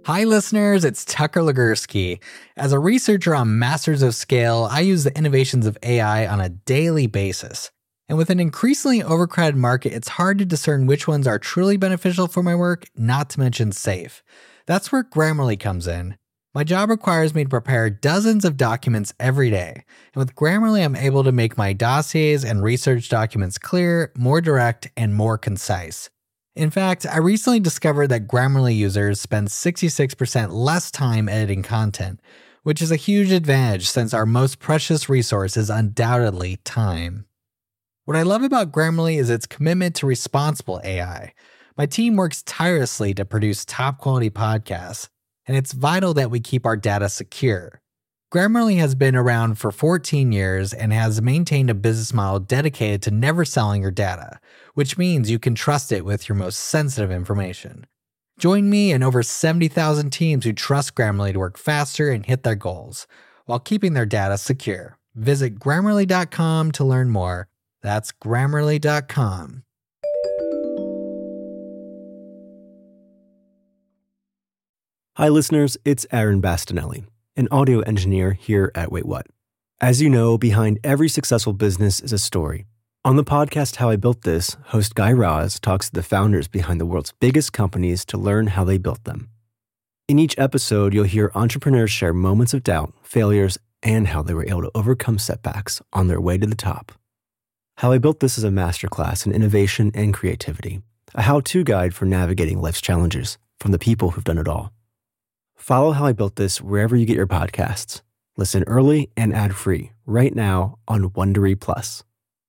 Hi listeners, it's Tucker Legursky. As a researcher on Masters of Scale, I use the innovations of AI on a daily basis. And with an increasingly overcrowded market, it's hard to discern which ones are truly beneficial for my work, not to mention safe. That's where Grammarly comes in. My job requires me to prepare dozens of documents every day. And with Grammarly, I'm able to make my dossiers and research documents clear, more direct, and more concise. In fact, I recently discovered that Grammarly users spend 66% less time editing content, which is a huge advantage since our most precious resource is undoubtedly time. What I love about Grammarly is its commitment to responsible AI. My team works tirelessly to produce top-quality podcasts, and it's vital that we keep our data secure. Grammarly has been around for 14 years and has maintained a business model dedicated to never selling your data, which means you can trust it with your most sensitive information. Join me and over 70,000 teams who trust Grammarly to work faster and hit their goals, while keeping their data secure. Visit Grammarly.com to learn more. That's Grammarly.com. Hi listeners, it's Aaron Bastinelli, an audio engineer here at Wait What. As you know, behind every successful business is a story. On the podcast How I Built This, host Guy Raz talks to the founders behind the world's biggest companies to learn how they built them. In each episode, you'll hear entrepreneurs share moments of doubt, failures, and how they were able to overcome setbacks on their way to the top. How I Built This is a masterclass in innovation and creativity, a how-to guide for navigating life's challenges from the people who've done it all. Follow How I Built This wherever you get your podcasts. Listen early and ad-free right now on Wondery Plus.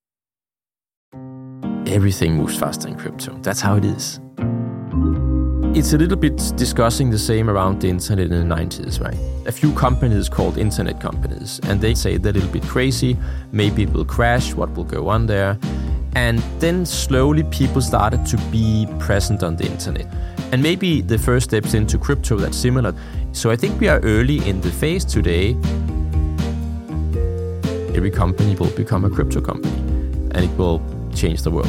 Everything moves faster in crypto. That's how it is. It's a little bit discussing the same around the internet in the 90s, right? A few companies called internet companies, and they say they're a little bit crazy. Maybe it will crash, what will go on there? And then slowly people started to be present on the internet. And maybe the first steps into crypto that's similar. So I think we are early in the phase today. Every company will become a crypto company, and it will change the world.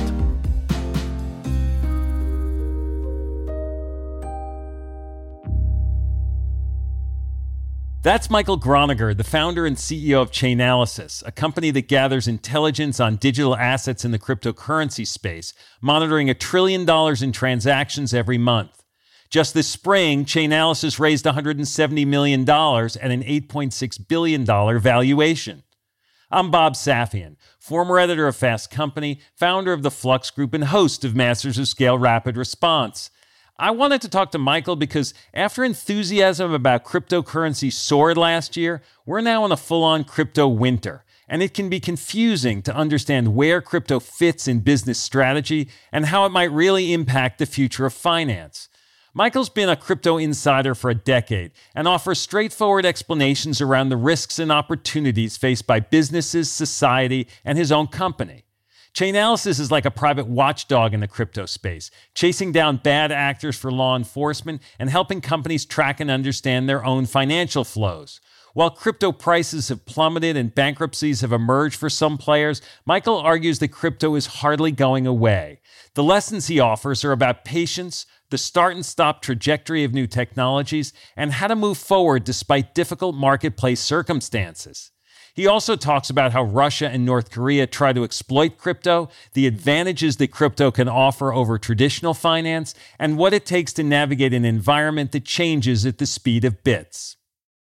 That's Michael Groninger, the founder and CEO of Chainalysis, a company that gathers intelligence on digital assets in the cryptocurrency space, monitoring $1 trillion in transactions every month. Just this spring, Chainalysis raised $170 million at an $8.6 billion valuation. I'm Bob Safian, former editor of Fast Company, founder of the Flux Group, and host of Masters of Scale Rapid Response. I wanted to talk to Michael because after enthusiasm about cryptocurrency soared last year, we're now in a full-on crypto winter, and it can be confusing to understand where crypto fits in business strategy and how it might really impact the future of finance. Michael's been a crypto insider for a decade and offers straightforward explanations around the risks and opportunities faced by businesses, society, and his own company. Chainalysis is like a private watchdog in the crypto space, chasing down bad actors for law enforcement and helping companies track and understand their own financial flows. While crypto prices have plummeted and bankruptcies have emerged for some players, Michael argues that crypto is hardly going away. The lessons he offers are about patience, the start and stop trajectory of new technologies, and how to move forward despite difficult marketplace circumstances. He also talks about how Russia and North Korea try to exploit crypto, the advantages that crypto can offer over traditional finance, and what it takes to navigate an environment that changes at the speed of bits.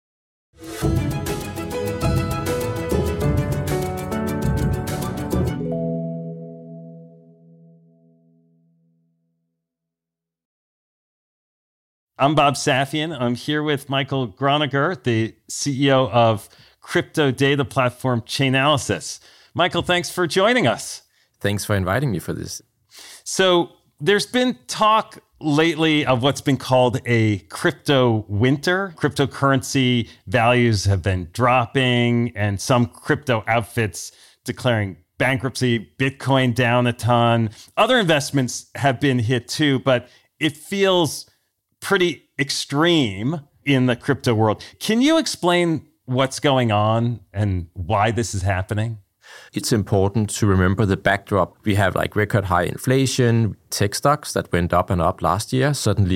I'm Bob Safian. I'm here with Michael Groninger, the CEO of crypto data platform Chainalysis. Michael, thanks for joining us. Thanks for inviting me for this. So there's been talk lately of what's been called a crypto winter. Cryptocurrency values have been dropping and some crypto outfits declaring bankruptcy, Bitcoin down a ton. Other investments have been hit too, but it feels pretty extreme in the crypto world. Can you explain what's going on and why this is happening? It's important to remember the backdrop. We have like record high inflation, tech stocks that went up and up last year, suddenly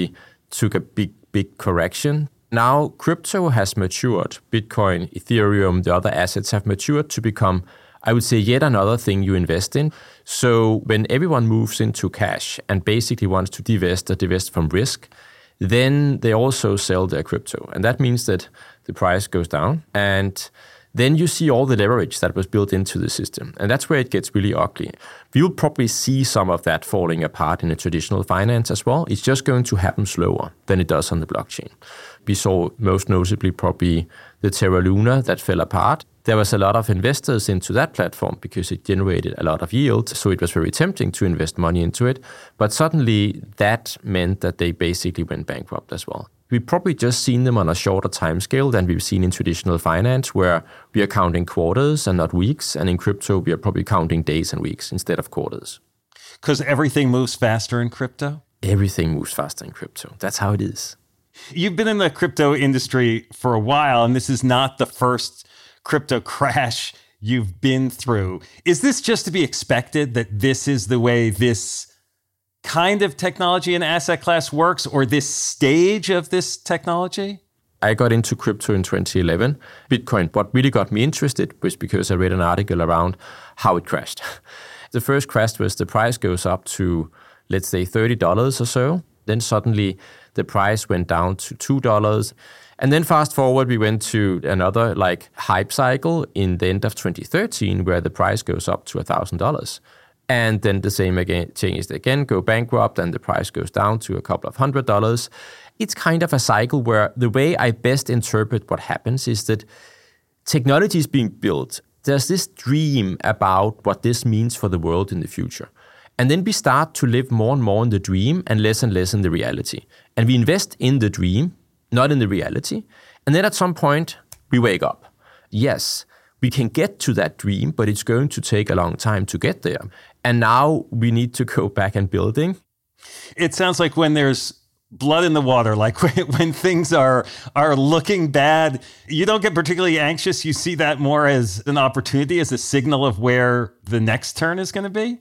took a big correction. Now, crypto has matured. Bitcoin, Ethereum, the other assets have matured to become, I would say, yet another thing you invest in. So when everyone moves into cash and basically wants to divest from risk, then they also sell their crypto. And that means that the price goes down. And then you see all the leverage that was built into the system. And that's where it gets really ugly. We'll probably see some of that falling apart in a traditional finance as well. It's just going to happen slower than it does on the blockchain. We saw most notably probably the Terra Luna that fell apart. There was a lot of investors into that platform because it generated a lot of yield. So it was very tempting to invest money into it. But suddenly that meant that they basically went bankrupt as well. We've probably just seen them on a shorter time scale than we've seen in traditional finance, where we are counting quarters and not weeks. And in crypto, we are probably counting days and weeks instead of quarters. Because everything moves faster in crypto? Everything moves faster in crypto. That's how it is. You've been in the crypto industry for a while, and this is not the first crypto crash you've been through. Is this just to be expected that this is the way this kind of technology and asset class works, or this stage of this technology? I got into crypto in 2011. Bitcoin, what really got me interested was because I read an article around how it crashed. The first crash was the price goes up to, let's say, $30 or so. Then suddenly the price went down to $2. And then fast forward, we went to another hype cycle in the end of 2013 where the price goes up to $1,000. And then the same again, changed again, go bankrupt, and the price goes down to a couple of $100. It's kind of a cycle where the way I best interpret what happens is that technology is being built. There's this dream about what this means for the world in the future. And then we start to live more and more in the dream and less in the reality. And we invest in the dream, not in the reality. And then at some point, we wake up. Yes, we can get to that dream, but it's going to take a long time to get there. And now we need to go back and building. It sounds like when there's blood in the water, like when things are looking bad, you don't get particularly anxious. You see that more as an opportunity, as a signal of where the next turn is going to be?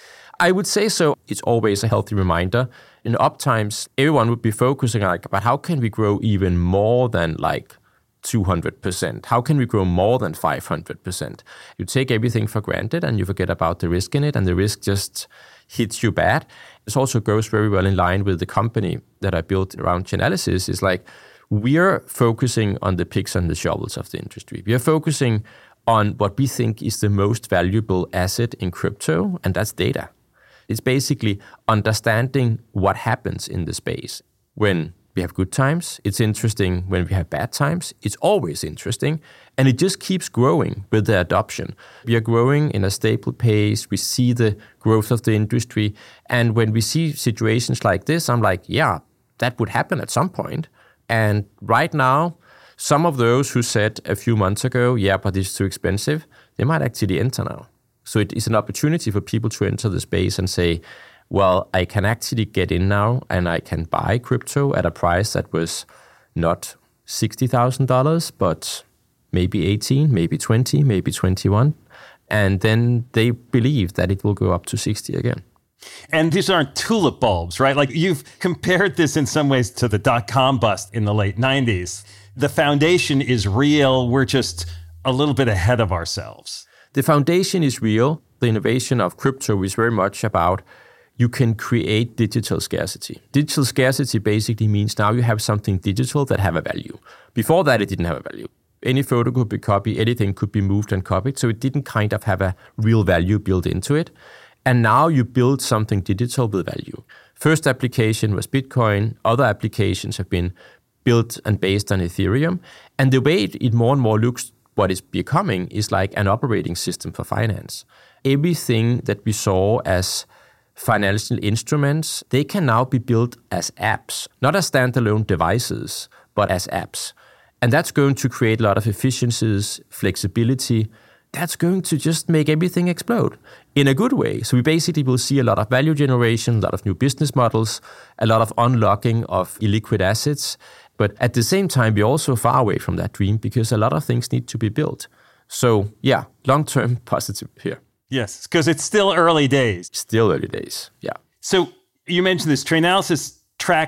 I would say so. It's always a healthy reminder. In uptimes, everyone would be focusing but how can we grow even more than 200%? How can we grow more than 500%? You take everything for granted and you forget about the risk in it, and the risk just hits you bad. This also goes very well in line with the company that I built around Chainalysis. Is we are focusing on the picks and the shovels of the industry. We are focusing on what we think is the most valuable asset in crypto, and that's data. It's basically understanding what happens in the space. When we have good times, it's interesting. When we have bad times, it's always interesting. And it just keeps growing with the adoption. We are growing in a stable pace. We see the growth of the industry. And when we see situations like this, I'm yeah, that would happen at some point. And right now, some of those who said a few months ago, yeah, but it's too expensive, they might actually enter now. So it is an opportunity for people to enter the space and say, well, I can actually get in now and I can buy crypto at a price that was not $60,000, but maybe 18, maybe 20, maybe 21. And then they believe that it will go up to 60 again. And these aren't tulip bulbs, right? You've compared this in some ways to the dot-com bust in the late 90s. The foundation is real. We're just a little bit ahead of ourselves. The foundation is real. The innovation of crypto is very much about you can create digital scarcity. Digital scarcity basically means now you have something digital that have a value. Before that, it didn't have a value. Any photo could be copied, anything could be moved and copied, so it didn't kind of have a real value built into it. And now you build something digital with value. First application was Bitcoin. Other applications have been built and based on Ethereum. And the way it more and more looks what it's becoming is like an operating system for finance. Everything that we saw as financial instruments, they can now be built as apps, not as standalone devices, but as apps. And that's going to create a lot of efficiencies, flexibility. That's going to just make everything explode in a good way. So we basically will see a lot of value generation, a lot of new business models, a lot of unlocking of illiquid assets. But at the same time, we're also far away from that dream because a lot of things need to be built. So yeah, long-term positive here. Yes, because it's still early days. Still early days, yeah. So you mentioned this. Chainalysis tracks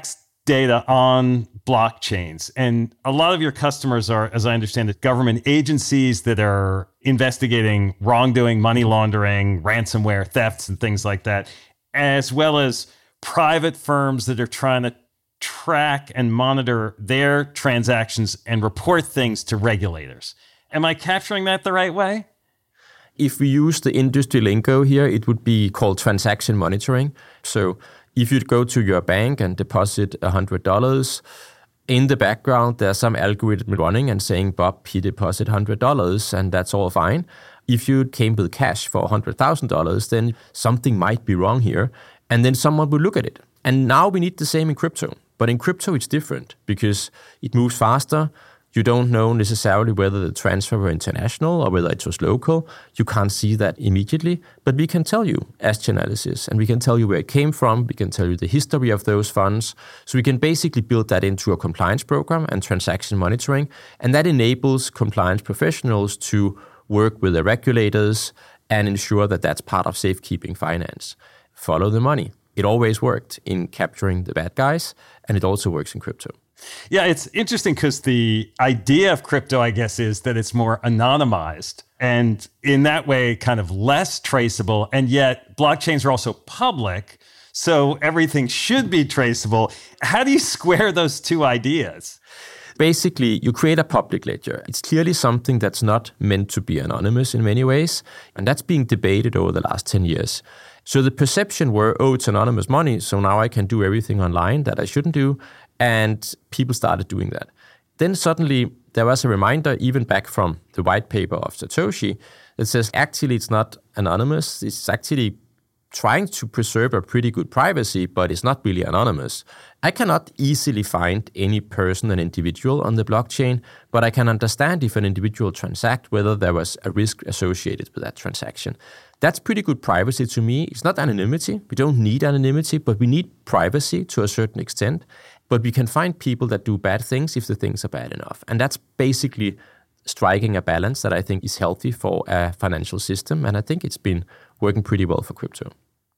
data on blockchains. And a lot of your customers are, as I understand it, government agencies that are investigating wrongdoing, money laundering, ransomware, thefts, and things like that, as well as private firms that are trying to track and monitor their transactions and report things to regulators. Am I capturing that the right way? If we use the industry lingo here, it would be called transaction monitoring. So if you go to your bank and deposit $100, in the background, there's some algorithm running and saying, Bob, he deposited $100, and that's all fine. If you came with cash for $100,000, then something might be wrong here, and then someone would look at it. And now we need the same in crypto. But in crypto, it's different because it moves faster. You don't know necessarily whether the transfer were international or whether it was local. You can't see that immediately, but we can tell you as Chainalysis, and we can tell you where it came from. We can tell you the history of those funds. So we can basically build that into a compliance program and transaction monitoring, and that enables compliance professionals to work with the regulators and ensure that that's part of safekeeping finance. Follow the money. It always worked in capturing the bad guys, and it also works in crypto. Yeah, it's interesting because the idea of crypto, I guess, is that it's more anonymized and in that way kind of less traceable. And yet blockchains are also public, so everything should be traceable. How do you square those two ideas? Basically, you create a public ledger. It's clearly something that's not meant to be anonymous in many ways, and that's being debated over the last 10 years. So the perception were, oh, it's anonymous money, so now I can do everything online that I shouldn't do. And people started doing that. Then suddenly there was a reminder, even back from the white paper of Satoshi, that says actually it's not anonymous. It's actually trying to preserve a pretty good privacy, but it's not really anonymous. I cannot easily find any person, an individual on the blockchain, but I can understand if an individual transact, whether there was a risk associated with that transaction. That's pretty good privacy to me. It's not anonymity. We don't need anonymity, but we need privacy to a certain extent. But we can find people that do bad things if the things are bad enough. And that's basically striking a balance that I think is healthy for a financial system. And I think it's been working pretty well for crypto.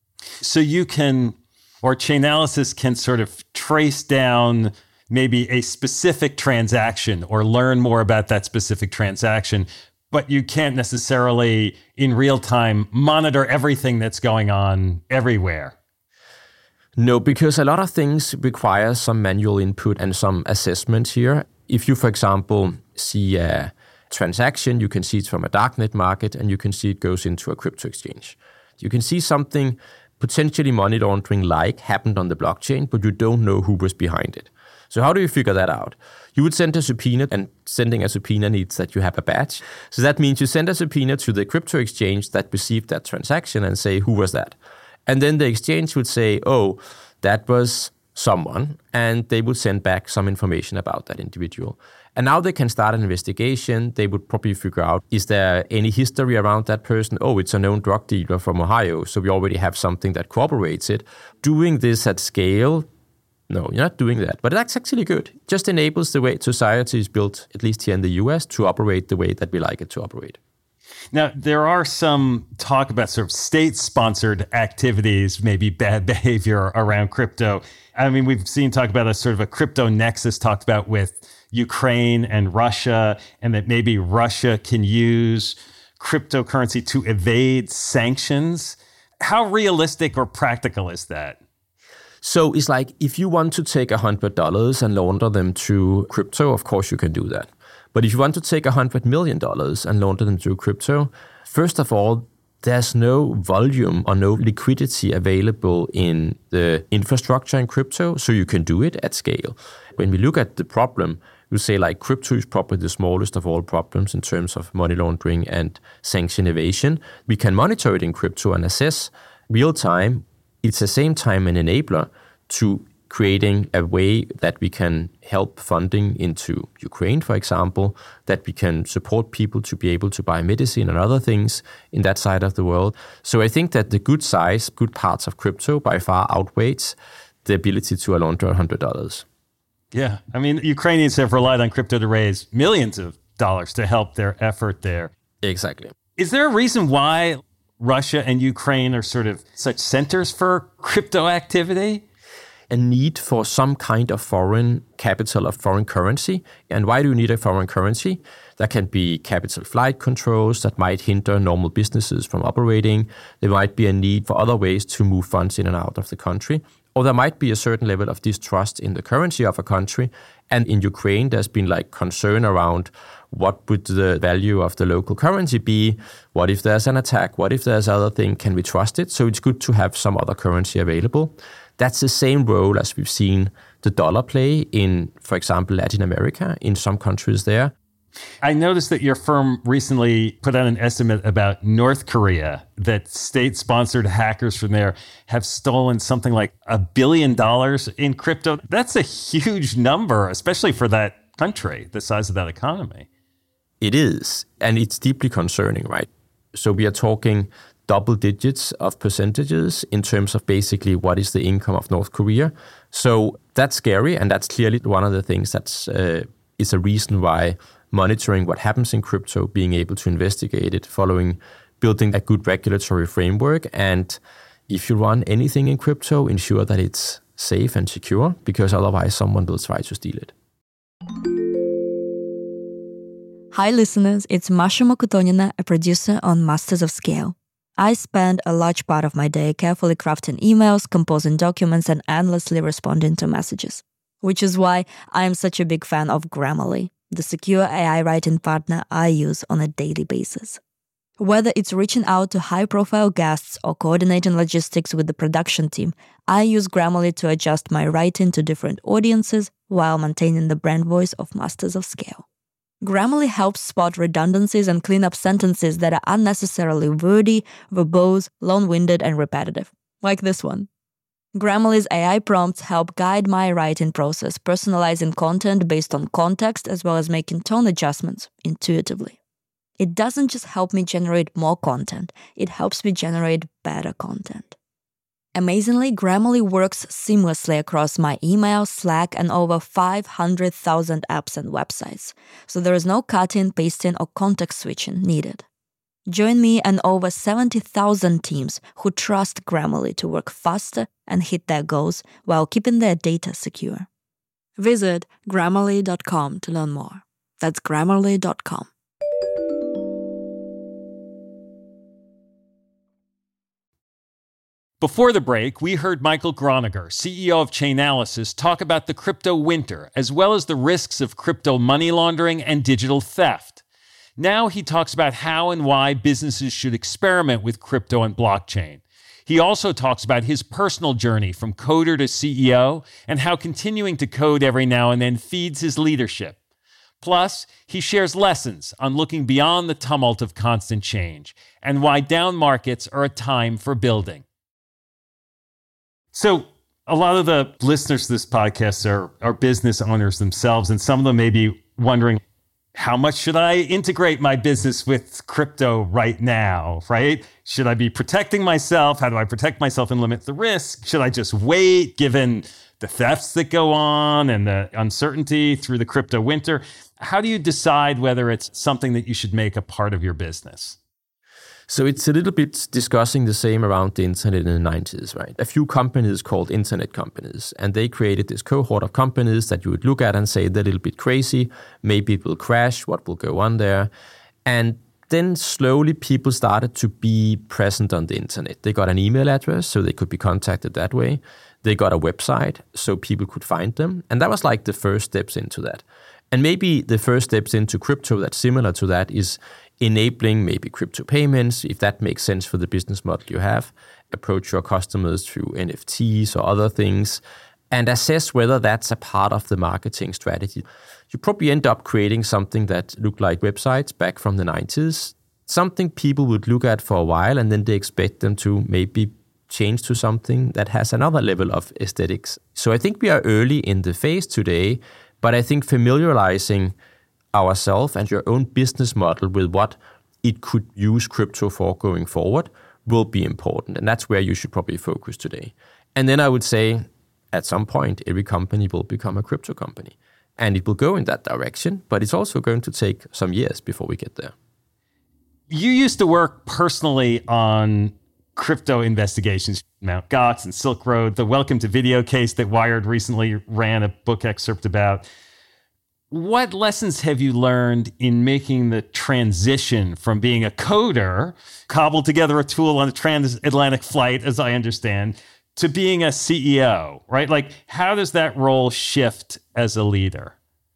So you can, or Chainalysis can sort of trace down maybe a specific transaction or learn more about that specific transaction, but you can't necessarily in real time monitor everything that's going on everywhere. No, because a lot of things require some manual input and some assessment here. If you, for example, see a transaction, you can see it from a darknet market and you can see it goes into a crypto exchange. You can see something potentially money laundering like happened on the blockchain, but you don't know who was behind it. So how do you figure that out? You would send a subpoena, and sending a subpoena needs that you have a badge. So that means you send a subpoena to the crypto exchange that received that transaction and say, who was that? And then the exchange would say, oh, that was someone, and they would send back some information about that individual. And now they can start an investigation. They would probably figure out, is there any history around that person? Oh, it's a known drug dealer from Ohio, so we already have something that corroborates it. Doing this at scale, no, you're not doing that. But that's actually good. It just enables the way society is built, at least here in the US, to operate the way that we like it to operate. Now, there are some talk about sort of state-sponsored activities, maybe bad behavior around crypto. I mean, we've seen talk about a sort of a crypto nexus talked about with Ukraine and Russia, and that maybe Russia can use cryptocurrency to evade sanctions. How realistic or practical is that? So it's like if you want to take $100 and launder them through crypto, of course you can do that. But if you want to take $100 million and launder them through crypto, first of all, there's no volume or no liquidity available in the infrastructure in crypto, so you can do it at scale. When we look at the problem, we say like crypto is probably the smallest of all problems in terms of money laundering and sanction evasion. We can monitor it in crypto and assess real time. It's at the same time an enabler to creating a way that we can help funding into Ukraine, for example, that we can support people to be able to buy medicine and other things in that side of the world. So I think that the good size, good parts of crypto by far outweighs the ability to launder $100. Yeah. I mean, Ukrainians have relied on crypto to raise millions of dollars to help their effort there. Exactly. Is there a reason why Russia and Ukraine are sort of such centers for crypto activity? a need for some kind of foreign capital of foreign currency. And why do you need a foreign currency? There can be capital flight controls that might hinder normal businesses from operating. There might be a need for other ways to move funds in and out of the country. Or there might be a certain level of distrust in the currency of a country. And in Ukraine, there's been like concern around what would the value of the local currency be? What if there's an attack? What if there's other thing? Can we trust it? So it's good to have some other currency available. That's the same role as we've seen the dollar play in, for example, Latin America, in some countries there. I noticed that your firm recently put out an estimate about North Korea, that state-sponsored hackers from there have stolen something like $1 billion in crypto. That's a huge number, especially for that country, the size of that economy. It is, and it's deeply concerning, right? So we are talking double digits of percentages in terms of basically what is the income of North Korea. So that's scary, and that's clearly one of the things that's is a reason why monitoring what happens in crypto, being able to investigate it, building a good regulatory framework. And if you run anything in crypto, ensure that it's safe and secure, because otherwise someone will try to steal it. Hi listeners, it's Masha Mokotonina, a producer on Masters of Scale. I spend a large part of my day carefully crafting emails, composing documents, and endlessly responding to messages. Which is why I am such a big fan of Grammarly, the secure AI writing partner I use on a daily basis. Whether it's reaching out to high-profile guests or coordinating logistics with the production team, I use Grammarly to adjust my writing to different audiences while maintaining the brand voice of Masters of Scale. Grammarly helps spot redundancies and clean up sentences that are unnecessarily wordy, verbose, long-winded, and repetitive, like this one. Grammarly's AI prompts help guide my writing process, personalizing content based on context as well as making tone adjustments intuitively. It doesn't just help me generate more content, it helps me generate better content. Amazingly, Grammarly works seamlessly across my email, Slack, and over 500,000 apps and websites, so there is no cutting, pasting, or context switching needed. Join me and over 70,000 teams who trust Grammarly to work faster and hit their goals while keeping their data secure. Visit Grammarly.com to learn more. That's Grammarly.com. Before the break, we heard Michael Groninger, CEO of Chainalysis, talk about the crypto winter, as well as the risks of crypto money laundering and digital theft. Now he talks about how and why businesses should experiment with crypto and blockchain. He also talks about his personal journey from coder to CEO and how continuing to code every now and then feeds his leadership. Plus, he shares lessons on looking beyond the tumult of constant change and why down markets are a time for building. So, a lot of the listeners to this podcast are business owners themselves, and some of them may be wondering, how much should I integrate my business with crypto right now, right? Should I be protecting myself? How do I protect myself and limit the risk? Should I just wait, given the thefts that go on and the uncertainty through the crypto winter? How do you decide whether it's something that you should make a part of your business? So it's a little bit discussing the same around the internet in the 90s, right? A few companies called internet companies, and they created this cohort of companies that you would look at and say, they're a little bit crazy, maybe it will crash, what will go on there? And then slowly people started to be present on the internet. They got an email address, so they could be contacted that way. They got a website, so people could find them. And that was like the first steps into that. And maybe the first steps into crypto that's similar to that is enabling maybe crypto payments, if that makes sense for the business model you have, approach your customers through NFTs or other things, and assess whether that's a part of the marketing strategy. You probably end up creating something that looked like websites back from the 90s, something people would look at for a while, and then they expect them to maybe change to something that has another level of aesthetics. So I think we are early in the phase today, but I think familiarizing ourselves and your own business model with what it could use crypto for going forward will be important. And that's where you should probably focus today. And then I would say, at some point, every company will become a crypto company. And it will go in that direction, but it's also going to take some years before we get there. You used to work personally on crypto investigations, Mt. Gox and Silk Road, the Welcome to Video case that Wired recently ran a book excerpt about. What lessons have you learned in making the transition from being a coder, cobbled together a tool on a transatlantic flight, as I understand, to being a CEO, right? Like, how does that role shift as a leader?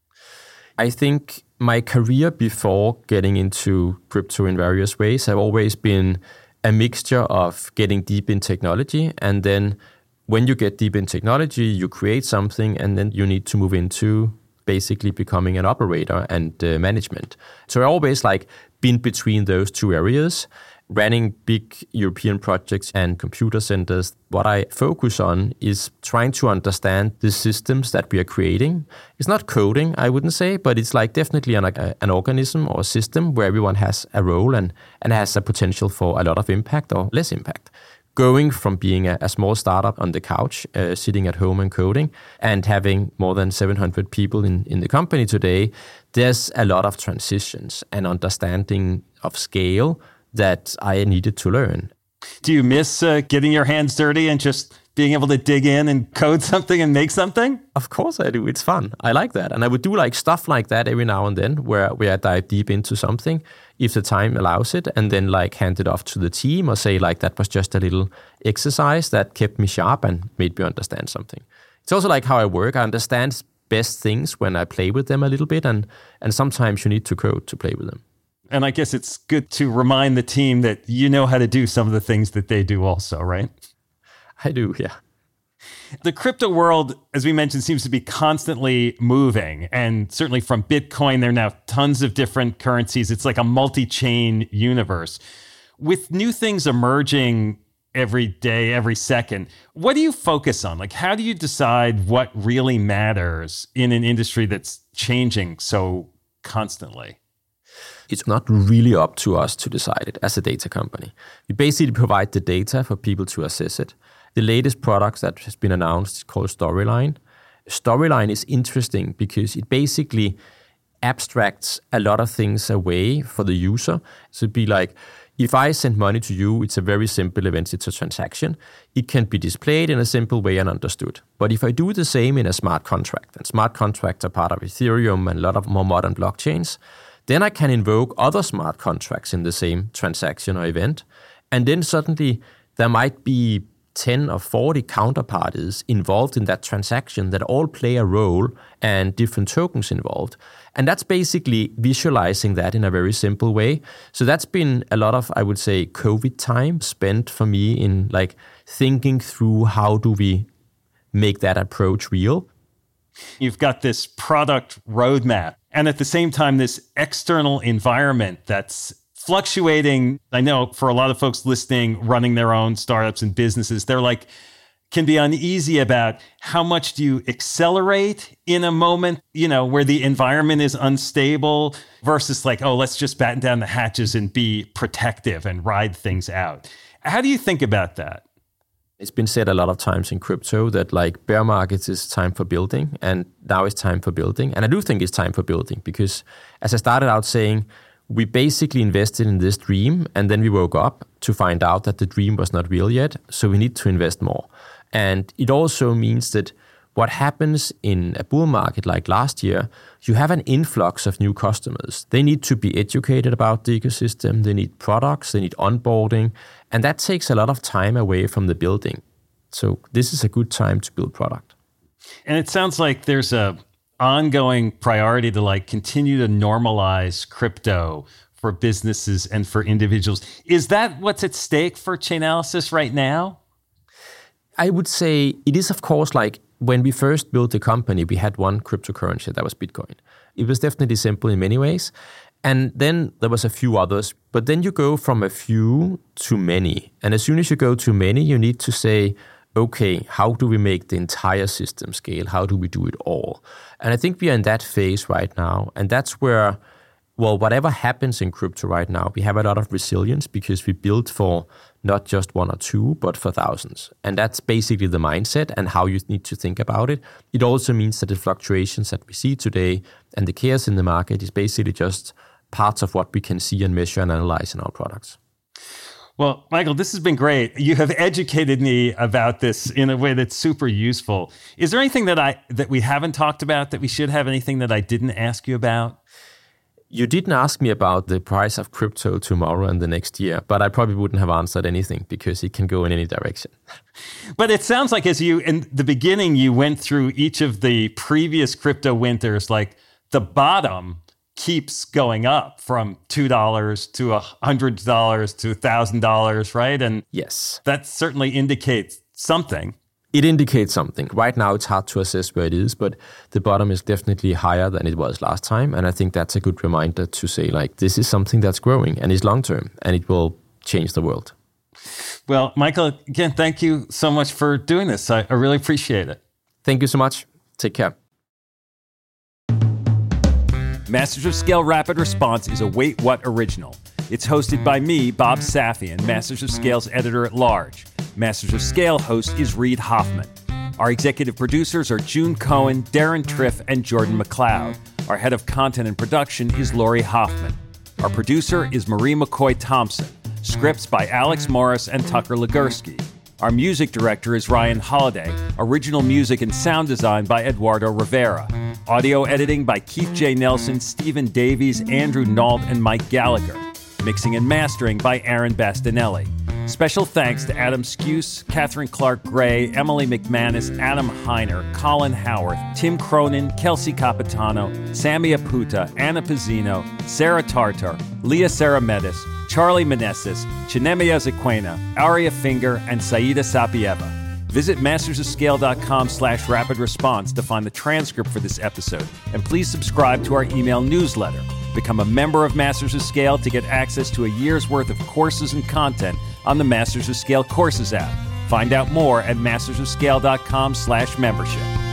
I think my career before getting into crypto in various ways have always been a mixture of getting deep in technology, and then when you get deep in technology, you create something, and then you need to move into basically becoming an operator and management. So I always been between those two areas, running big European projects and computer centers. What I focus on is trying to understand the systems that we are creating. It's not coding, I wouldn't say, but it's definitely an organism or a system where everyone has a role and has a potential for a lot of impact or less impact. Going from being a small startup on the couch, sitting at home and coding, and having more than 700 people in the company today, there's a lot of transitions and understanding of scale that I needed to learn. Do you miss getting your hands dirty and just being able to dig in and code something and make something? Of course I do. It's fun. I like that. And I would do stuff like that every now and then where I dive deep into something if the time allows it, and then hand it off to the team or say that was just a little exercise that kept me sharp and made me understand something. It's also how I work. I understand best things when I play with them a little bit, and sometimes you need to code to play with them. And I guess it's good to remind the team that you know how to do some of the things that they do also, right? I do, yeah. The crypto world, as we mentioned, seems to be constantly moving. And certainly from Bitcoin, there are now tons of different currencies. It's like a multi-chain universe. With new things emerging every day, every second, what do you focus on? How do you decide what really matters in an industry that's changing so constantly? It's not really up to us to decide it as a data company. We basically provide the data for people to assess it. The latest product that has been announced is called Storyline. Storyline is interesting because it basically abstracts a lot of things away for the user. So it'd be if I send money to you, it's a very simple event. It's a transaction. It can be displayed in a simple way and understood. But if I do the same in a smart contract, and smart contracts are part of Ethereum and a lot of more modern blockchains, then I can invoke other smart contracts in the same transaction or event. And then suddenly there might be 10 or 40 counterparties involved in that transaction that all play a role and different tokens involved. And that's basically visualizing that in a very simple way. So that's been a lot of, I would say, COVID time spent for me in thinking through how do we make that approach real. You've got this product roadmap and at the same time, this external environment that's fluctuating. I know for a lot of folks listening, running their own startups and businesses, they're can be uneasy about how much do you accelerate in a moment, where the environment is unstable versus let's just batten down the hatches and be protective and ride things out. How do you think about that? It's been said a lot of times in crypto that bear markets is time for building, and now it's time for building. And I do think it's time for building because, as I started out saying, we basically invested in this dream and then we woke up to find out that the dream was not real yet. So we need to invest more. And it also means that what happens in a bull market like last year, you have an influx of new customers. They need to be educated about the ecosystem. They need products. They need onboarding. And that takes a lot of time away from the building. So this is a good time to build product. And it sounds like there's a ongoing priority to continue to normalize crypto for businesses and for individuals. Is that what's at stake for Chainalysis right now? I would say it is, of course, when we first built the company, we had one cryptocurrency, that was Bitcoin. It was definitely simple in many ways. And then there was a few others, but then you go from a few to many. And as soon as you go to many, you need to say, okay, how do we make the entire system scale? How do we do it all? And I think we are in that phase right now. And that's where, whatever happens in crypto right now, we have a lot of resilience because we built for not just one or two, but for thousands. And that's basically the mindset and how you need to think about it. It also means that the fluctuations that we see today and the chaos in the market is basically just parts of what we can see and measure and analyze in our products. Well, Michael, this has been great. You have educated me about this in a way that's super useful. Is there anything that we haven't talked about that we should have? Anything that I didn't ask you about? You didn't ask me about the price of crypto tomorrow and the next year, but I probably wouldn't have answered anything because it can go in any direction. But it sounds like in the beginning, you went through each of the previous crypto winters, like the bottom keeps going up from $2 to $100 to $1,000, right? And yes, that certainly indicates something. It indicates something. Right now, it's hard to assess where it is, but the bottom is definitely higher than it was last time. And I think that's a good reminder to say, like, this is something that's growing and is long-term, and it will change the world. Well, Michael, again, thank you so much for doing this. I really appreciate it. Thank you so much. Take care. Masters of Scale Rapid Response is a Wait What original. It's hosted by me, Bob Safian, Masters of Scale's editor-at-large. Masters of Scale host is Reid Hoffman. Our executive producers are June Cohen, Darren Triff, and Jordan McLeod. Our head of content and production is Lori Hoffman. Our producer is Marie McCoy Thompson. Scripts by Alex Morris and Tucker Legursky. Our music director is Ryan Holiday. Original music and sound design by Eduardo Rivera. Audio editing by Keith J. Nelson, Stephen Davies, Andrew Nault, and Mike Gallagher. Mixing and mastering by Aaron Bastinelli. Special thanks to Adam Skuse, Catherine Clark Gray, Emily McManus, Adam Heiner, Colin Howarth, Tim Cronin, Kelsey Capitano, Sammy Aputa, Anna Pizzino, Sarah Tartar, Leah Sarametis, Charlie Meneses, Chinemia Zequena, Aria Finger, and Saida Sapieva. Visit mastersofscale.com/rapid response to find the transcript for this episode, and please subscribe to our email newsletter. Become a member of Masters of Scale to get access to a year's worth of courses and content on the Masters of Scale Courses app. Find out more at mastersofscale.com/membership.